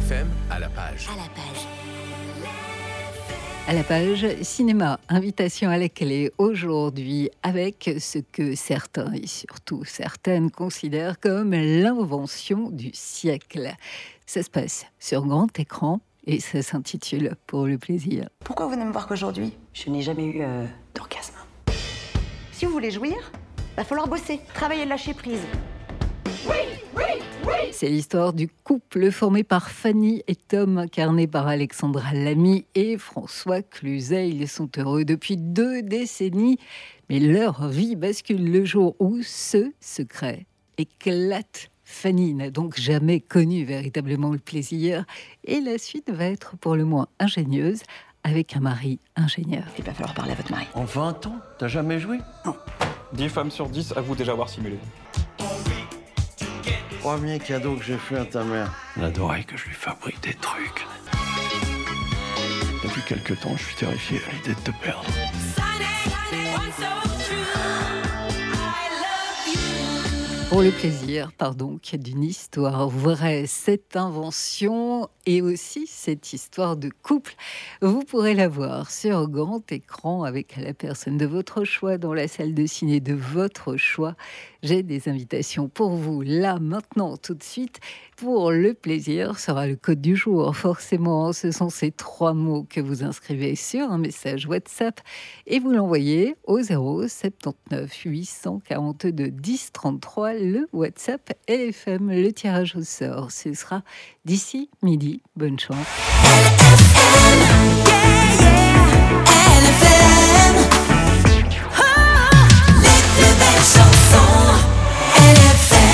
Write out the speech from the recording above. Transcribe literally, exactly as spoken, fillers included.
F M à la page. À la page. À la page cinéma, invitation à la clé aujourd'hui avec ce que certains et surtout certaines considèrent comme l'invention du siècle. Ça se passe sur grand écran et ça s'intitule Pour le plaisir. Pourquoi vous ne me voir qu'aujourd'hui ? Je n'ai jamais eu euh, d'orgasme. Si vous voulez jouir, va falloir bosser, travailler, lâcher prise. Oui, oui, oui. C'est l'histoire du couple formé par Fanny et Tom, incarné par Alexandra Lamy et François Cluzet. Ils sont heureux depuis deux décennies, mais leur vie bascule le jour où ce secret éclate. Fanny n'a donc jamais connu véritablement le plaisir et la suite va être pour le moins ingénieuse avec un mari ingénieur. Il va falloir parler à votre mari. En vingt ans, t'as jamais joué ? Non. dix femmes sur dix avouent déjà avoir simulé. Premier cadeau que j'ai fait à ta mère. Elle adorait que je lui fabrique des trucs. Depuis quelque temps, je suis terrifié à l'idée de te perdre. Pour le plaisir, pardon, d'une histoire vraie, cette invention et aussi cette histoire de couple, vous pourrez la voir sur grand écran avec la personne de votre choix dans la salle de ciné de votre choix. J'ai des invitations pour vous là, maintenant, tout de suite. Pour le plaisir sera le code du jour. Forcément, ce sont ces trois mots que vous inscrivez sur un message WhatsApp et vous l'envoyez au zéro soixante-dix-neuf huit cent quarante-deux dix trente-trois. Le WhatsApp L F M, le tirage au sort, ce sera d'ici midi. Bonne chance. Les plus belles chansons, L F M.